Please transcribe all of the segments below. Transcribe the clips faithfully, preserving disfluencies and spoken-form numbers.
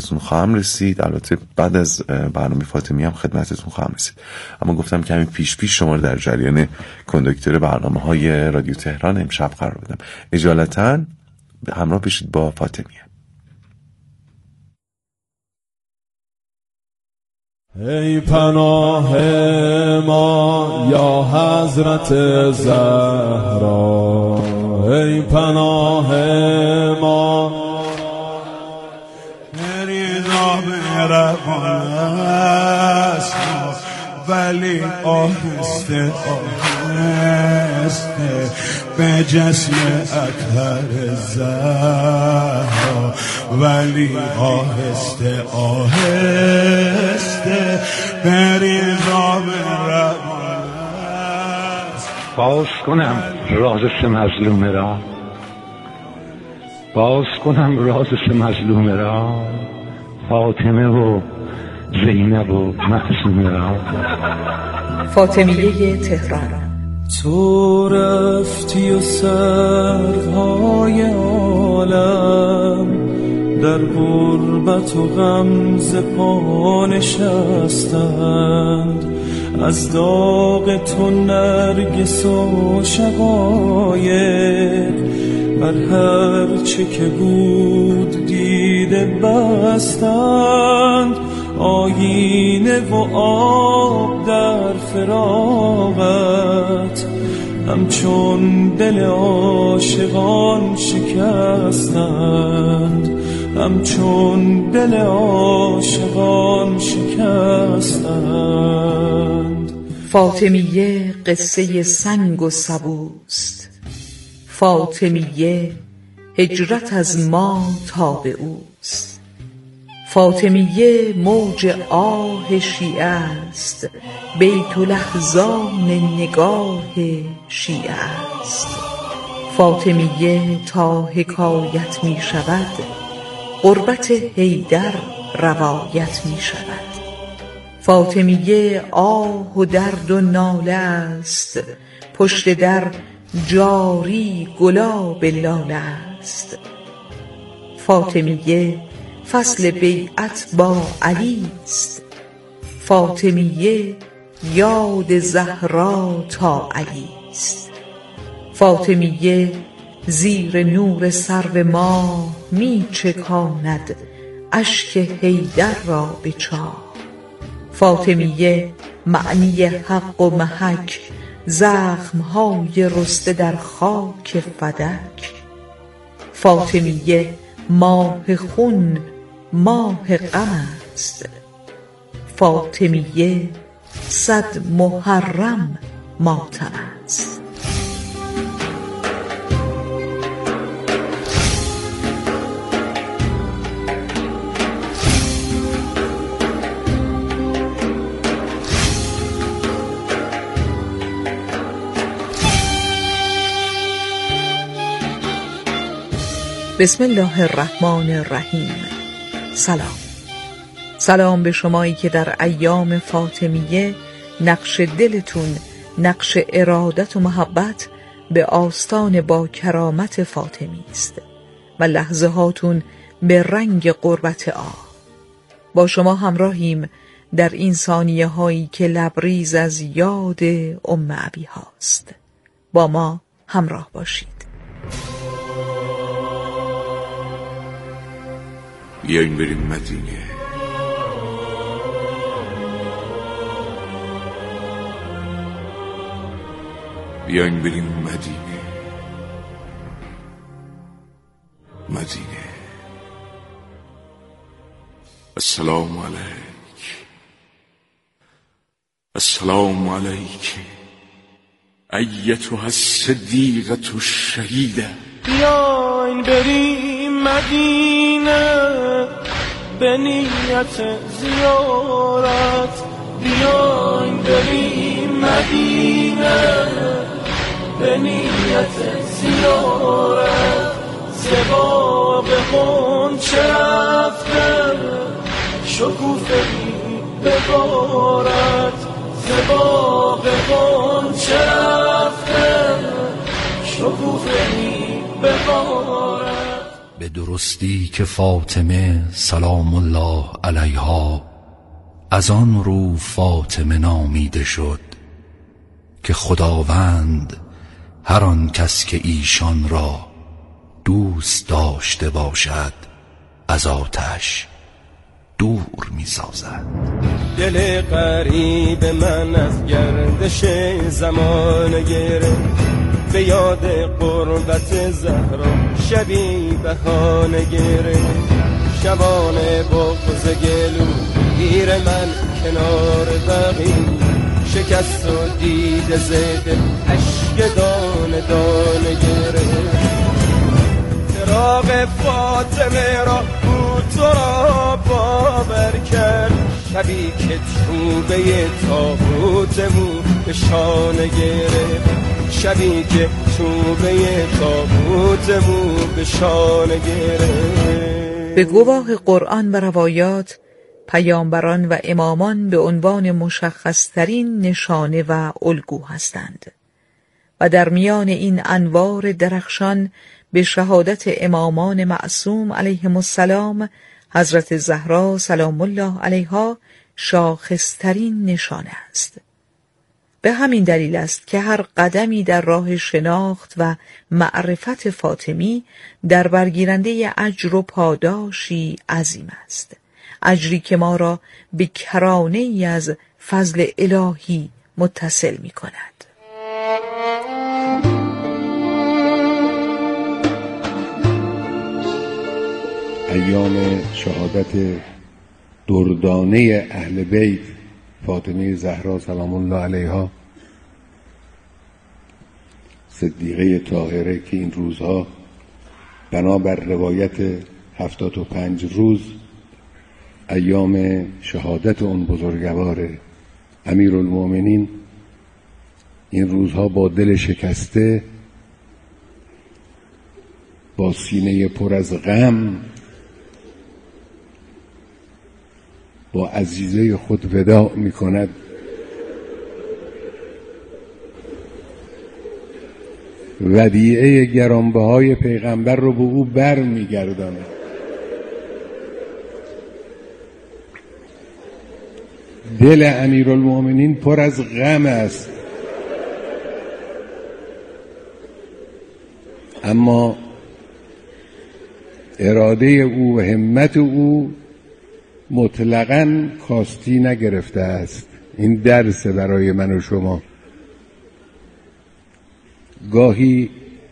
خدمتتون خواهم رسید. البته بعد از برنامه فاطمی هم خدمتتون خواهم رسید، اما گفتم که همین پیش پیش شما رو در جریان کنداکتور برنامه‌های رادیو تهران امشب قرار بدم. اجالتا همراه بشید با فاطمیه. ای پناه ما یا حضرت زهرا، ای پناه ما نریزا برفانست ولی آهسته آهسته به جسم اطهر زهرا، ولی آهسته آهسته بریزا برفانست. باز کنم راز سه مظلومه را، باز کنم راز سه مظلومه را، فاطمه و زینب و معصومه را. فاطمیه تهران. تو رفتی و سرهای عالم در غربت و غم ز پا نشستند، از داغ تو نرگس و شقایق بر هر چه که بود دیده بستند. آینه و آب در فراغت همچون دل عاشقان شکستند، همچون دل عاشقان شکستند. فاطمیه قصه سنگ و سبوست، فاطمیه هجرت از ما تا به اوست. فاطمیه موج آه شیعه است، بیت لحظان نگاه شیعه است. فاطمیه تا حکایت می شود، غربت حیدر روایت می شود. فاطمیه آه و درد و ناله است، پشت در جاری گلاب لاله است. فاطمیه فصل بیعت با علی است، فاطمیه یاد زهرا تا علی است. فاطمیه زیر نور سرو ماه می چکاند اشک حیدر را به چاه. فاطمیه معنی حق و محک، زخمهای رسته در خاک فدک. فاطمیه ماه خون ماه غم است، فاطمیه صد محرم ماتم است. بسم الله الرحمن الرحیم. سلام. سلام به شمایی که در ایام فاطمیه نقش دلتون نقش ارادت و محبت به آستان با کرامت فاطمی است و لحظه هاتون به رنگ قربت آه. با شما همراهیم در این ثانیه هایی که لبریز از یاد ام ابی هاست. با ما همراه باشید. بیاین بریم مدینه. بیاین بریم مدینه. مدینه. السلام علیک. السلام علیک ایتها الصدیقة الشهیده. بیاین بریم مدینه به نیت زیارت، بیاین بریم مدینه به نیت زیارت. زباب غنچه رفته شکوفه‌ای ببارد، زباب غنچه رفته شکوفه‌ای ببارد. به درستی که فاطمه سلام الله علیها از آن رو فاطمه نامیده شد که خداوند هر آن کس که ایشان را دوست داشته باشد از آتش دور می سازد. دل غریب من از گردش زمان گرفت، به یاد قربت زهرا شبی بهانه گرفت. شبانه بغض گلو گیر من کنار بقی، شکست و دید زده عشق دانه دانه گرفت. فراق فاطمه را او تو را باور کرد، شبی که چوبه تابوتمو به شانه گرفت. شبی که چوبه تابوتمو به شانه گرفت. به گواه قرآن و روایات، پیامبران و امامان به عنوان مشخصترین نشانه و الگو هستند و در میان این انوار درخشان به شهادت امامان معصوم علیهم السلام حضرت زهرا سلام الله علیها شاخصترین نشانه است. به همین دلیل است که هر قدمی در راه شناخت و معرفت فاطمی در برگیرنده اجر و پاداشی عظیم است، اجری که ما را به کرانه ای از فضل الهی متصل می کند. ایام شهادت دردانه اهل بیت فاطمه زهرا سلام الله علیها صدیقه طاهره که این روزها بنابر روایت هفتاد و پنج روز ایام شهادت اون بزرگوار امیرالمؤمنین، این روزها با دل شکسته، با سینه پر از غم، با عزیزه خود وداع می کند. ودیعه گرانبهای پیغمبر رو به او بر می گرداند. دل امیرالمؤمنین پر از غم است، اما اراده او و همت او مطلقاً کاستی نگرفته است. این درس برای من و شما. گاهی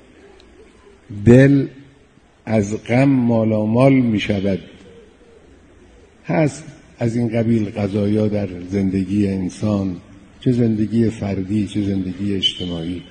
دل از غم مالامال می شود. هست از این قبیل قضایا در زندگی انسان، چه زندگی فردی چه زندگی اجتماعی،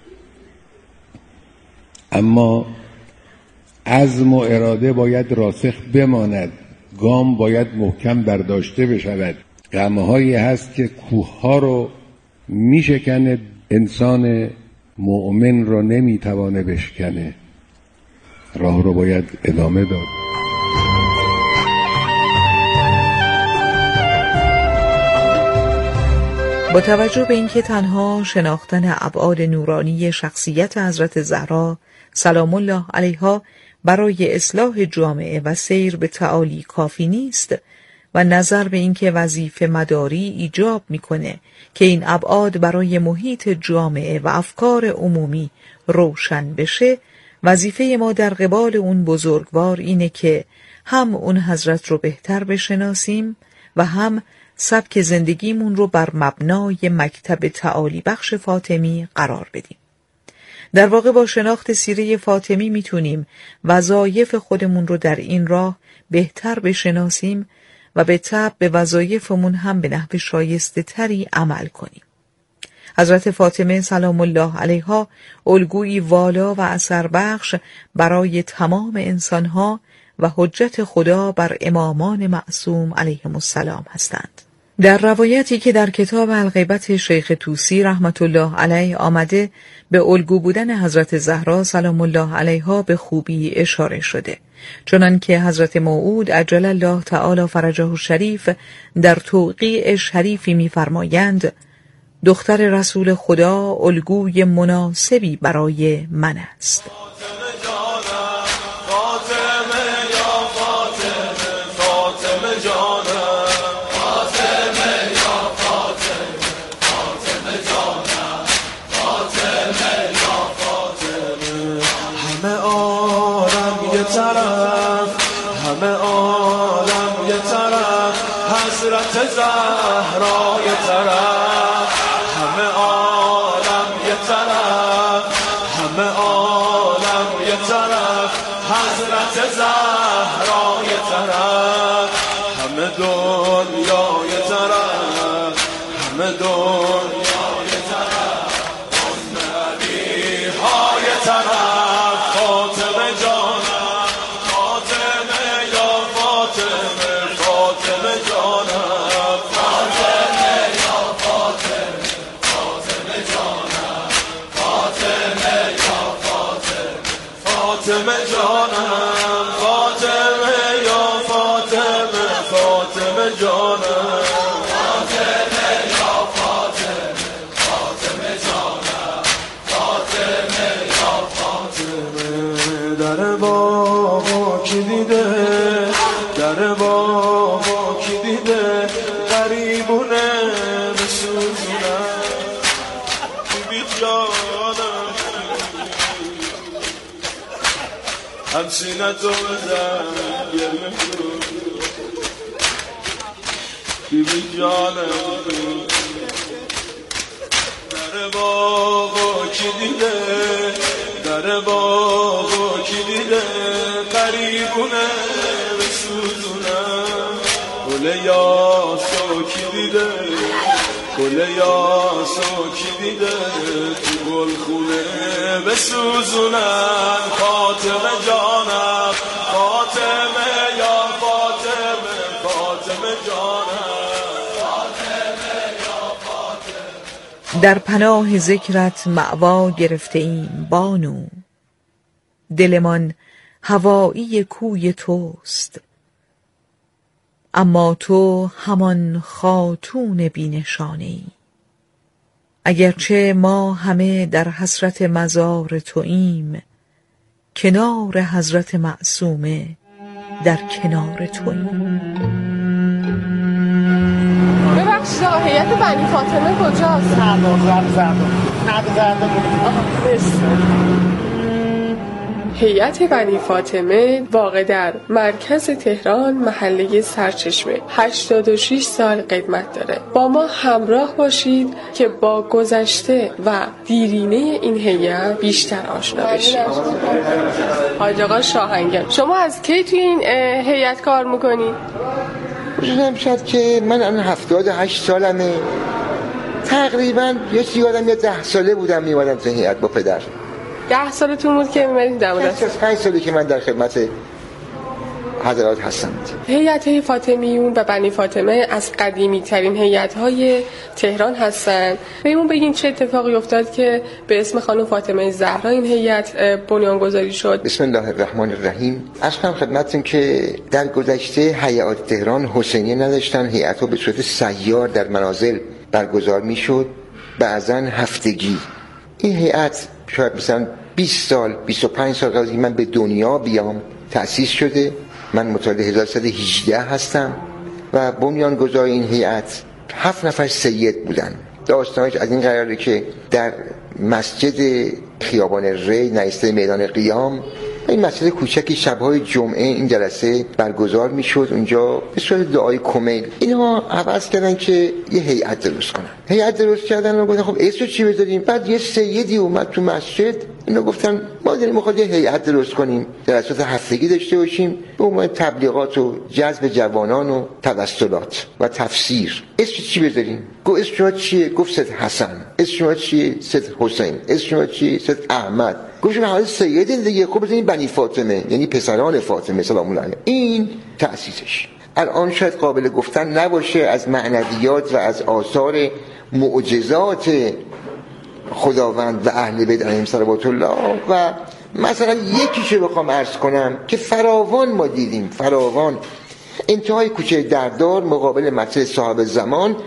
اما عزم و اراده باید راسخ بماند، گام باید محکم برداشته بشود. غمهایی هست که کوهها رو میشکنه، انسان مؤمن رو نمیتوانه بشکنه. راه رو باید ادامه داد. با توجه به اینکه تنها شناختن ابعاد نورانی شخصیت حضرت زهرا سلام الله علیها برای اصلاح جامعه و سیر به تعالی کافی نیست و نظر به اینکه وظیفه مداری ایجاب میکنه که این ابعاد برای محیط جامعه و افکار عمومی روشن بشه، وظیفه ما در قبال اون بزرگوار اینه که هم اون حضرت رو بهتر بشناسیم و هم سبک زندگیمون رو بر مبنای مکتب تعالی بخش فاطمی قرار بدیم. در واقع با شناخت سیره فاطمی میتونیم وظایف خودمون رو در این راه بهتر بشناسیم و به تبع به وظایفمون هم به نحو شایسته تری عمل کنیم. حضرت فاطمه سلام الله علیها الگویی والا و اثر بخش برای تمام انسانها و حجت خدا بر امامان معصوم علیهم السلام هستند. در روایتی که در کتاب الغیبت شیخ طوسی رحمت الله علیه آمده، به الگو بودن حضرت زهرا سلام الله علیها به خوبی اشاره شده، چنانکه حضرت موعود عجل الله تعالی فرجه الشریف در توقیع شریفی می‌فرمایند: دختر رسول خدا الگوی مناسبی برای من است. فاطمه جانم فاطمه یا فاطمه فاطمه جانم فاطمه یا فاطمه همه عالم یه طرف همه عالم یه طرف حضرت زهرا یه طرف همه عالم یه طرف همه عالم یه طرف حضرت زهرا یه طرف همه دنیا یه طرف همه دنیا یه طرف نبی ها یه طرف فاطمه جانم فاطمه یا فاطمه فاطمه جانم فاطمه یا فاطمه فاطمه جانم فاطمه یا فاطمه فاطمه جانم فاطمه یا فاطمه فاطمه جانم فاطمه یا فاطمه فاطمه جانم فاطمه یا فاطمه در بابا کی دیده در بابا کی دیده غریبونه بسوزونم بی جانم همسینه تو بزن گرمه کن بی بی جانم در بابا کی دیده در بابا کی دیده قریبونه بسوزونم گل یاسو کی دیده گل یاسو کی دیده تو گل خونه بسوزونم فاطمه جانم فاطمه یا فاطمه فاطمه جانم فاطمه یا فاطمه در پناه ذکرت مأوا گرفته ایم بانو دلمان هوایی کوی توست اما تو همان خاتون بینشانه ای اگرچه ما همه در حسرت مزار توییم کنار حضرت معصومه در کنار توییم. ببخشید آقا هیئت بنی فاطمه کجاست؟ زردان زردان زردان زردان هیئت بنی فاطمه واقع در مرکز تهران محله سرچشمه هشتاد و شش سال قدمت داره. با ما همراه باشید که با گذشته و دیرینه این هیئت بیشتر آشنا بشید. حاج آقا شاهنگان شما از کی توی این هیئت کار میکنید؟ میدونم شاید که من الان هفتاد و هشت سالمه تقریبا یه یادم یه ده ساله بودم میومدم تو هیئت با پدر. ده سالتون بود که میمدید در مدرسه؟ پنج سالی که من در خدمت حضرات هستم. هیئت فاطمیون و بنی فاطمه از قدیمی ترین هیئت‌های تهران هستند. بهمون بگین چه اتفاقی افتاد که به اسم خانم فاطمه زهرا این هیئت بنیانگذاری شد؟ بسم الله الرحمن الرحیم. عرض کنم خدمتتون که در گذشته هیئات تهران حسینیه نداشتن، هیئت‌ها به صورت سیار در منازل برگزار میشد، بعضاً هفتگی. این هیئت شاید مثلا بیست سال بیست و پنج سال قبل از من به دنیا بیام تأسیس شده. من متولد هزار و سیصد و هجده هستم و بنیانگذار این هیئت هفت نفر سید بودن. داستانش از این قراره که در مسجد خیابان ری نایسته میدان قیام، این مسجد کوچکی شب‌های جمعه این جلسه برگزار میشد. اونجا به صورت دعای کمیل اینها عوض کردن که یه هیئت درست کنن. هیئت درست کردن و گفتن خب اسمش چی بذاریم؟ بعد یه سیدی اومد تو مسجد، اینا گفتن ما داریم می‌خوایم یه هیئت درست کنیم، جلسات هفتگی داشته باشیم به عنوان تبلیغات و جذب جوانان و توسلات و تفسیر. اسمش چی بذاریم؟ گفت اسم شما چیه؟ گفت سید حسن. اسم شما چیه؟ سید حسین. اسم شما چیه؟ سید احمد. گفت شما حالا سید دیگه، خب بزنین بنی فاطمه، یعنی پسران فاطمه سلام الله علیها. این تأسیسش. الان شاید قابل گفتن نباشه از معنویات و از آثار معجزات خداوند و اهل بیت علیهم صلوات الله و مثلا یکیشو بخوام عرض کنم که فراوان ما دیدیم، فراوان. انتهای کوچه دردار مقابل مسجد صاحب زمان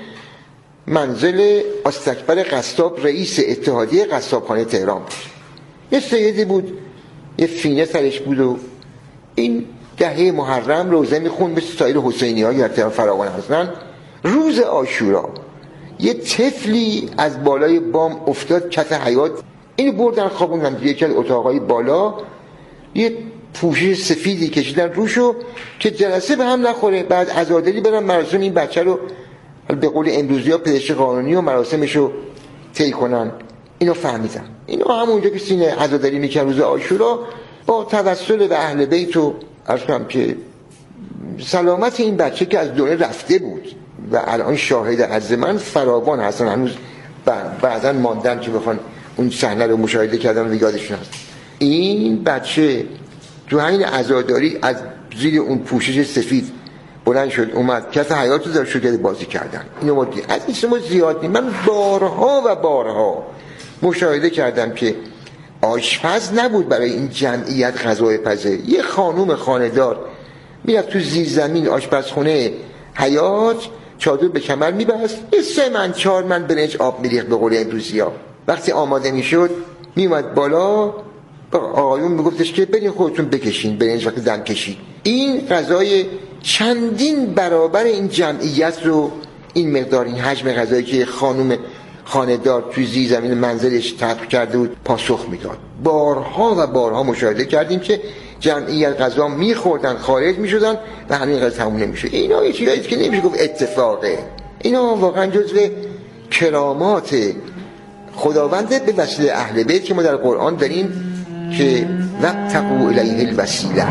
منزل استکبر قصاب رئیس اتحادیه قصابخانه تهران بود. یه سیدی بود، یه فینه سرش بود و این دهه محرم روزه میخوند مثل سایر حسینی ها که فراوان هستن. روز عاشورا یه طفلی از بالای بام افتاد کف حیاط، اینو بردن خوابوندن توی یکی از اتاقای بالا، یه پوشش سفیدی کشیدن روشو که جلسه به هم نخوره. بعد عزاداری برن مراسم این بچه رو به قول امروزی ها پزشک قانونی و مراسمشو طی کنن. اینو فهمیدن. اینو همونجا که سینه عزاداری میکرد روز عاشورا با توسل به اهل بیت و عرض کنم که سلامت این بچه که از دنیا رفته بود و الان شاهد عز من فراوان هستن، هنوز بعضا ماندن که بخوان اون صحنه رو مشاهده کردن و یادشون هست. این بچه تو همین عزاداری از زیر اون پوشش سفید بلند شد اومد کف حیات رو در شروع بازی کردن. اینو ما دید. از این شما زیاد نیم. من بارها و بارها مشاهده کردم که آشپز نبود برای این جمعیت غذای پزه. یه خانوم خانه‌دار میرفت تو زیر زمین آشپزخونه حیات، چادر به کمر میبست، یه سه من چهار من برنج آب میریخت به قول امروزی ها. وقتی آماده میشد میومد بالا، آقایون میگفتش که برین خودتون بکشین برنج. وقتی دم کشید این غذای چندین برابر این جمعیت رو، این مقدار این حجم غذایی که خانم خانه‌دار توی زیر زمین منزلش طبخ کرده بود پاسخ میداد. بارها و بارها مشاهده کردیم که جمعیت غذا میخوردن خارج میشدن و همین غذا تموم نمیشه. اینا یه چیزایی که نمیشه گفت اتفاقه، اینا واقعا جزو کرامات خداونده به وسیله اهل بیت که ما در قرآن داریم که وابتغوا الیه الوسیله.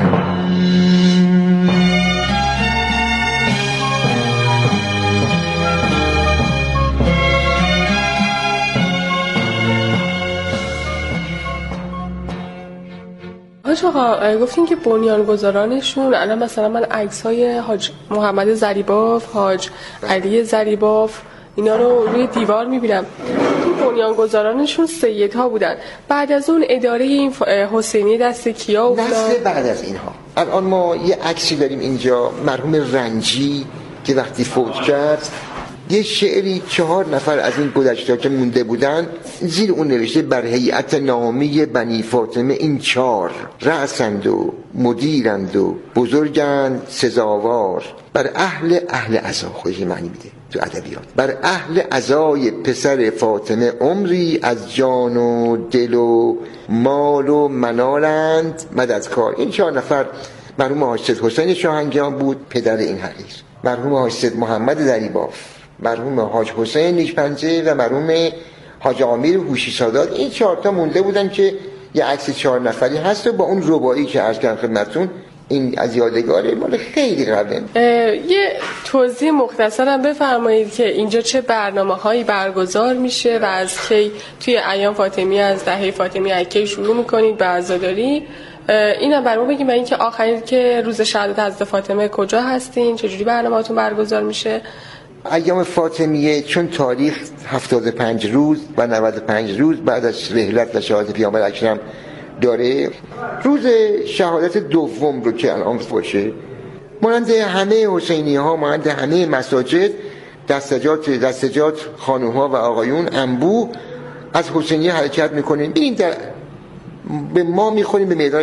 حاج آقا گفتین که بنیانگذارانشون الان مثلا من عکس‌های حاج محمد زریباف، حاج علی زریباف اینا رو روی دیوار می‌بینم. این بنیانگذارانشون سیدها بودن. بعد از اون اداره این حسینی دست کیا افتاد؟ نسل بعد از اینها. الان ما یه عکسی داریم اینجا مرحوم رنجی که وقتی فوت کرد یه شعری چهار نفر از این گذشته که مونده بودن زیر اون نوشته بر هیئت نامی بنی فاطمه این چار رأسند و مدیرند و بزرگند سزاوار بر اهل اهل عزا. خودش معنی میده تو ادبیات. بر اهل عزای پسر فاطمه عمری از جان و دل و مال و منالند مددکار. این چهار نفر مرحوم حاج سید حسین شاهنگیان بود پدر این حقیر، مرحوم حاج سید محمد زریباف، مرحوم حاج حسین نیشپنجه و مرحوم حاج امیر هوشی سادات. این چهار تا مونده بودن که یه عکس چهار نفری هست و با اون رباعی که عرض کردم خدمتتون این از یادگاره مال خیلی قبله. یه توضیح مختصرم بفرمایید که اینجا چه برنامه‌هایی برگزار میشه و از کی توی ایام فاطمی از دهه فاطمی از کی شروع میکنید به عزاداری؟ اینم برام بگیم و اینکه آخرین که روز شهادت حضرت فاطمه کجا هستین، چجوری برنامه‌تون برگزار میشه؟ ایام فاطمیه چون تاریخ هفتاد و پنج روز و نود و پنج روز بعد از رحلت و شهادت پیامبر اکرم داره، روز شهادت دوم رو که الان باشه مانند همه حسینی ها، مانند همه مساجد دستجات دستجات خانوها و آقایون انبوه از حسینی حرکت میکنیم. ببین در به ما میخوریم به میدان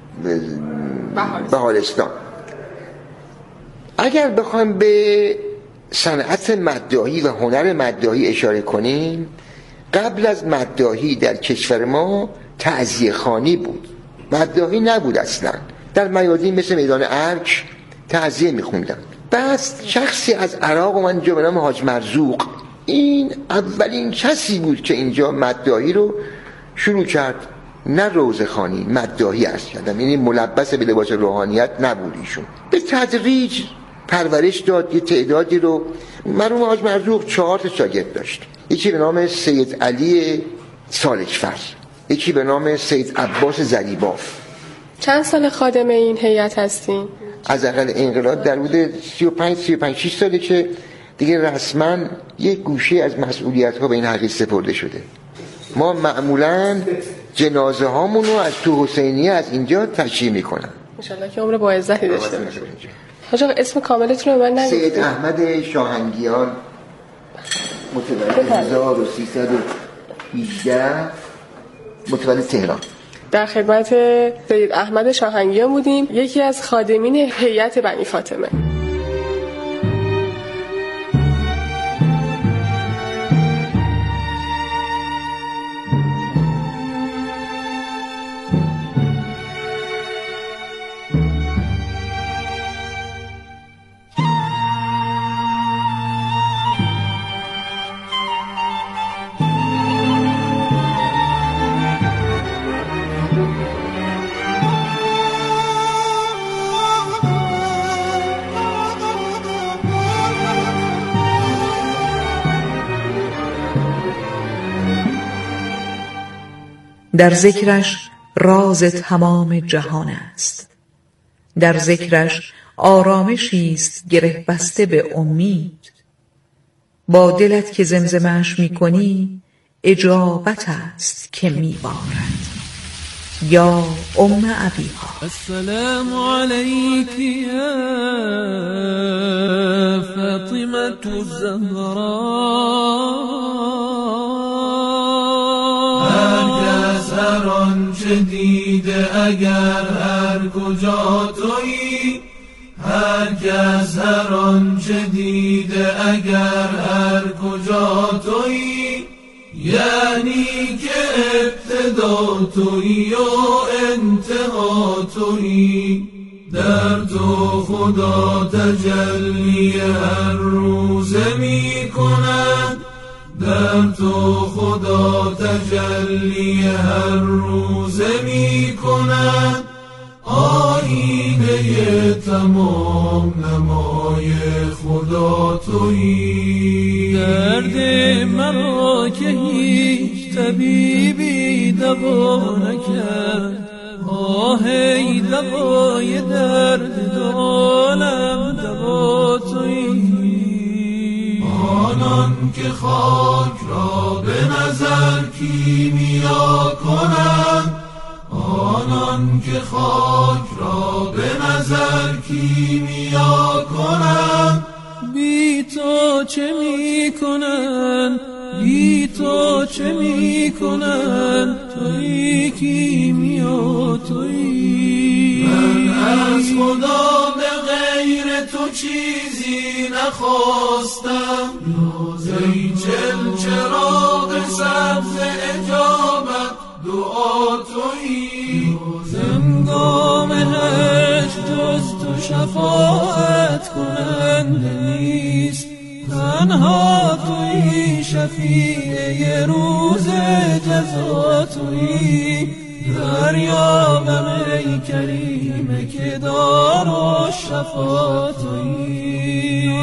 بهارستان. اگر بخوایم به صنعت مداحی و هنر مداحی اشاره کنیم، قبل از مداحی در کشور ما تعزیه خوانی بود، مداحی نبود اصلا. در میادین مثل میدان ارک تعزیه میخوندن. بس شخصی از عراق و من جا به نام حاج مرزوق، این اولین کسی بود که اینجا مداحی رو شروع کرد، نه روزه خوانی، مداحی عرض کردم، یعنی ملبس به لباس روحانیت نبود. ایشون به تدریج پرورش داد، یه تعدادی رو. مرحوم حاج مرزوق چهار تا شاگرد داشت، یکی به نام سید علی سالکفر، یکی به نام سید عباس زریباف. چند سال خادم این هیئت هستین؟ از اقل انقلاب در حدود سی و پنج سی و پنج شش ساله که دیگه رسما یک گوشه از مسئولیت ها به این حقیقت سپرده شده. ما معمولا جنازه هامون رو از تو حسینیه از اینجا تشییع میکنن. انشالله که عمر با عزتی داشته باشید. حاج آقا اسم کاملتون رو من نگفتید. سید احمد شاهنگیان، متولد هزار و سیصد و هجده، متولد تهران. در خدمت سید احمد شاهنگیان بودیم، یکی از خادمین هیئت بنی فاطمه. در ذکرش راز تمام جهان است، در ذکرش آرامشی است گره بسته به امید. با دلت که زمزمش می کنی اجابت است که می بارد. یا ام ابیها. السلام علیک یا فاطمة الزهراء. هرگز هر آنچه دیده اگر هر کجا تویی، هرگز هر آنچه دیده اگر هر کجا تویی، یعنی که ابتدا تویی و انتها تویی. در تو خدا تجلی هر روزه می کند، در تو خدا تجلی هر روزه می کند. آینه تمام نمای خدا تویی. درد مرا که هیچ طبیبی دوا نکرد، آه ای دوای درد دو عالم دوا تویی. آنان که خاک را به نظر کیمیا کنند، آنان که خاک را به نظر کیمیا کنند. بی تو چه می کنند، بی تو چه می کنند، تویی کیمیا تویی. من از خدا به غیر تو چیزی نخواستم، ای چل چراغ سبز اجابت دعا تویی. زنگام هشت جز تو شفاعت کننده نیست، تنها تویی شفیع روز جزا تویی. دریابم ای کریم که دار و شفا تویی.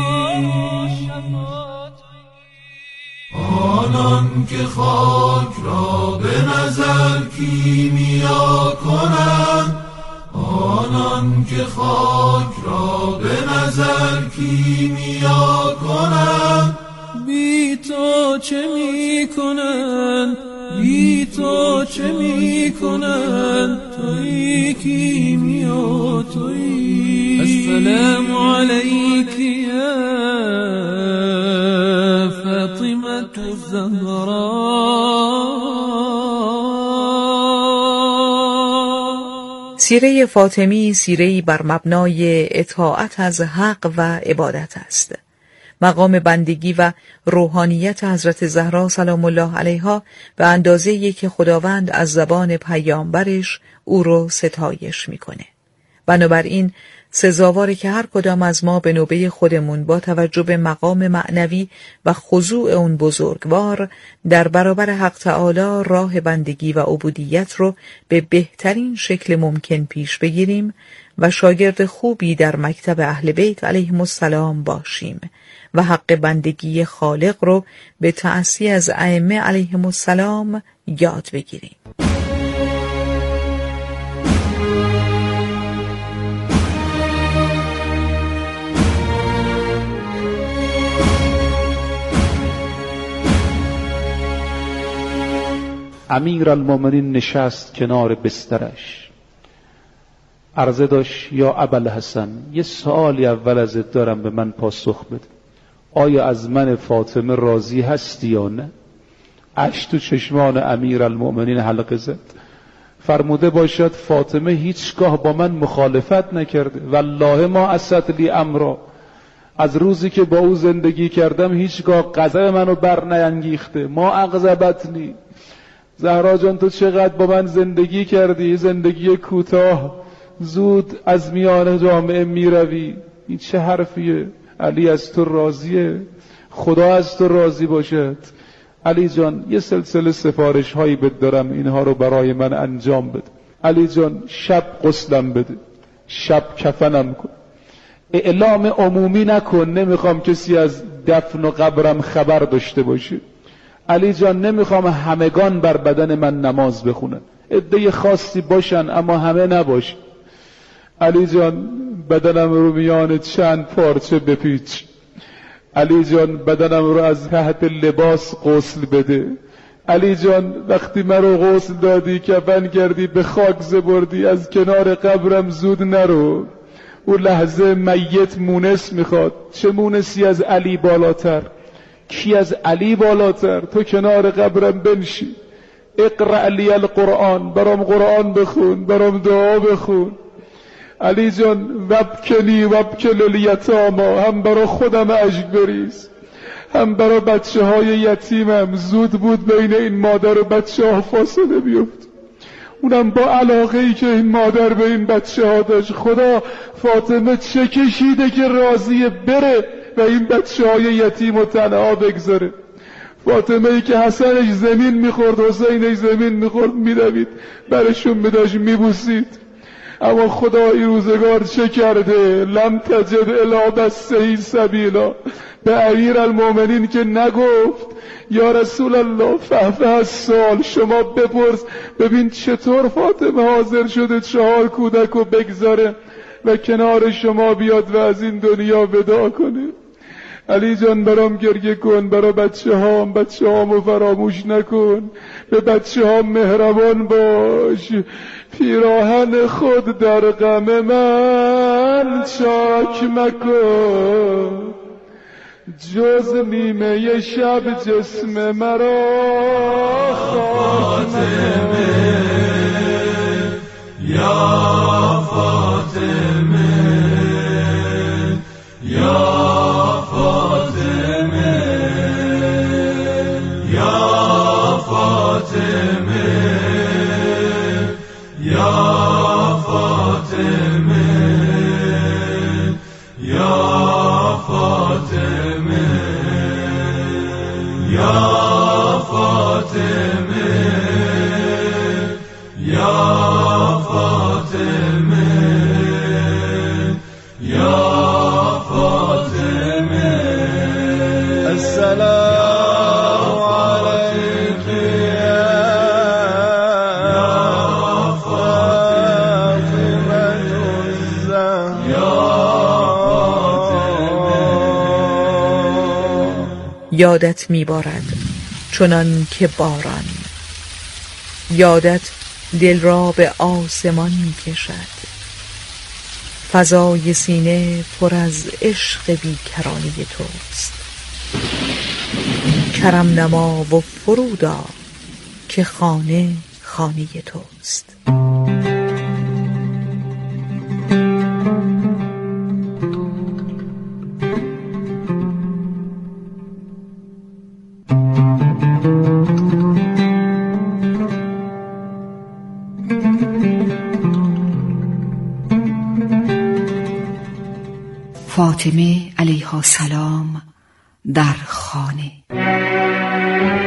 آنان که خاک را به نظر کیمیا کنند، آنان که خاک را به نظر کیمیا کنند. بی تو چه می کنند، بی تو چه می کنند، تویی کیمیا تویی. السلام علیک یا فاطمة الزهراء. سیره فاطمی سیره‌ای بر مبنای اطاعت از حق و عبادت است. مقام بندگی و روحانیت حضرت زهرا سلام الله علیها به اندازه‌ای که خداوند از زبان پیامبرش او رو ستایش میکنه. بنابراین سزاواره که هر کدام از ما به نوبه خودمون با توجه به مقام معنوی و خضوع اون بزرگوار در برابر حق تعالی راه بندگی و عبودیت رو به بهترین شکل ممکن پیش بگیریم و شاگرد خوبی در مکتب اهل بیت علیهم السلام باشیم و حق بندگی خالق رو به تأسی از ائمه علیهم السلام یاد بگیریم. امیرالمومنین نشست کنار بسترش، عرضه داشت یا ابوالحسن، یه سوالی اول ازت دارم، به من پاسخ بده. آیا از من فاطمه راضی هستی یا نه؟ اشک تو چشمان امیرالمومنین حلقه زد. فرموده باشد فاطمه هیچگاه با من مخالفت نکرده، والله ما اسد لی امرا، از روزی که با او زندگی کردم هیچگاه غضب منو بر نانگیخته، ما اغضبتنی. زهرا جان تو چقدر با من زندگی کردی، زندگی کوتاه، زود از میان جامعه میروی، این چه حرفیه؟ علی از تو راضیه، خدا از تو راضی باشد. علی جان یه سلسله سفارش هایی بد دارم، اینها رو برای من انجام بده. علی جان شب غسلم بده، شب کفنم کن، اعلام عمومی نکن، نمیخوام کسی از دفن و قبرم خبر داشته باشه. علی جان نمیخوام همگان بر بدن من نماز بخونن، عده خاصی باشن اما همه نباشه. علی جان بدنم رو میان چند پارچه بپیچ. علی جان بدنم رو از تحت لباس غسل بده. علی جان وقتی من رو غسل دادی کفن کردی به خاک زبردی، از کنار قبرم زود نرو، او لحظه میت مونس میخواد. چه مونسی از علی بالاتر؟ کی از علی بالاتر؟ تو کنار قبرم بنشی، اقرأ لی القرآن، برام قرآن بخون، برام دعا بخون. علی جان وبکنی وبکل الیتاما، هم برا خودم اشک بریز، هم برا بچه های یتیمم. زود بود بین این مادر و بچه ها فاصله بیفت، اونم با علاقه ای که این مادر به این بچه ها داشت. خدا فاطمه چه کشیده که راضیه بره و این بچه های یتیم و تنها بگذاره. فاطمه ای که حسنش زمین میخورد، حسینش زمین میخورد، میدوید برشون میداشت میبوسید. اما خدا این روزگار چه کرده؟ لم تجد الا بسه سبیلا، به امیر المومنین که نگفت یا رسول الله فهفه از سال، شما بپرس ببین چطور فاطمه حاضر شده چهار کودک رو بگذاره و کنار شما بیاد و از این دنیا ودا کنه. علی جان برام گریه کن، برا بچه هام، بچه هامو فراموش نکن، به بچه هام مهربان باش. پیراهن خود در غم من چاک مکن، جز نیمه شب جسم مرا فاطمه یا فاطمه یا فاطمه یا فاطمه یا فاطمه یا فاطمه یا فاطمه یا فاطمه یا فاطمه السلام علیک یا فاطمه یادت میبارد چنان که باران، یادت دل را به آسمان میکشد، فضای سینه پر از عشق بیکرانی توست. کرم نما و فرودا که خانه خانه توست. فاطمه علیها السلام در خانه.